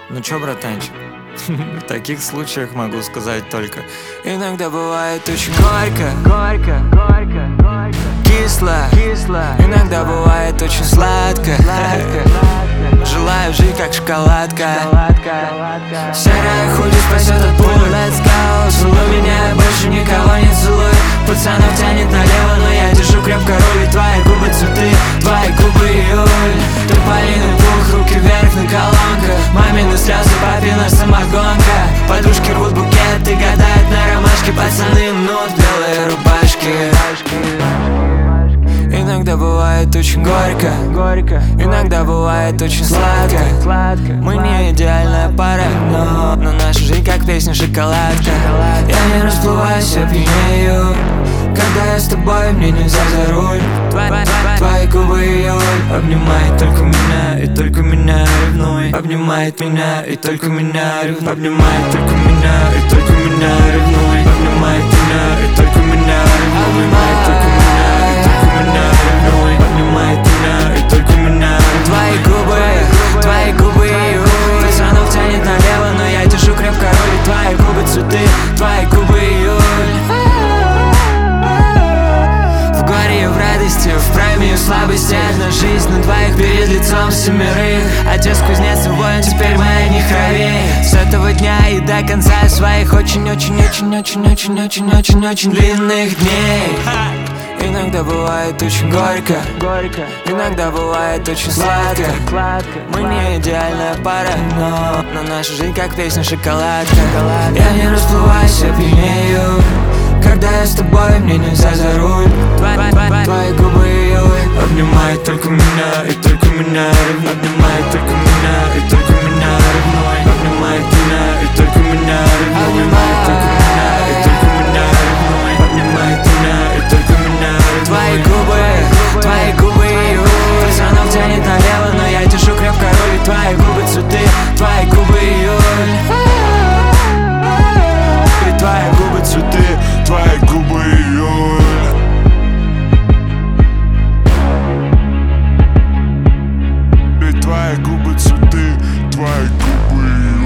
Ну чё, братанчик, в таких случаях могу сказать только: иногда бывает очень горько, кисло, иногда бывает очень сладко. Желаю жить как шоколадка. Серая худи спасет от пуль. Let's go, целуй меня, больше никого не целуй. Пацанов тянет налево, но я держу крепко руль. И твои губы цветы, твои губы июль. Тополиный пух, руки вверх на колонках. Мамины слезы, папина самогонка. Подружки рвут букеты, гадают на ромашке. Пацаны мнут белые рубашки. Иногда бывает очень горько, иногда бывает очень сладко. Мы не идеальная пара, но наша жизнь как песня шоколадка. Я не расплываюсь, я пьянею, когда я с тобой, мне нельзя за руль. Твои губы июль обнимает только меня, и только меня ревнуй. Обнимает меня, и только меня ревнуй. Обнимает только меня, и только меня ревнуй. Обнимает меня, и только меня ревнуй. Обнимает только меня, и только меня ревнуй. Обнимает меня, и только меня ревнуй. Твои губы июль. Пацанов тянет налево, но я держу крепко руль. Твои губы цветы, твои губы июль. В горе и в радости, в прайме и в слабости. Одна жизнь на двоих перед лицом семерых. Отец кузнец и воин, теперь моя не хравей. С этого дня и до конца своих очень-очень-очень-очень-очень-очень-очень длинных дней. Иногда бывает очень горько, иногда бывает очень сладко. Мы не идеальная пара, но наша жизнь как песня шоколадка. Я не расплываюсь, я пьянею, когда я с тобой, мне нельзя за руль. Твои губы июль обнимает только меня, и только меня ревнуй. Обнимает только меня, и только меня ревнуй. Обнимает меня, и только меня ревнуй. Обнимает только меня, и только меня ревнуй. Обнимает меня, и только меня ревнуй. Твои губы июль. Пацанов тянет налево, но я держу крепко руль. Твои губы цветы, твои губы июль. И твои губы цветы, твои губы июль. И твои губы цветы, твои губы июль.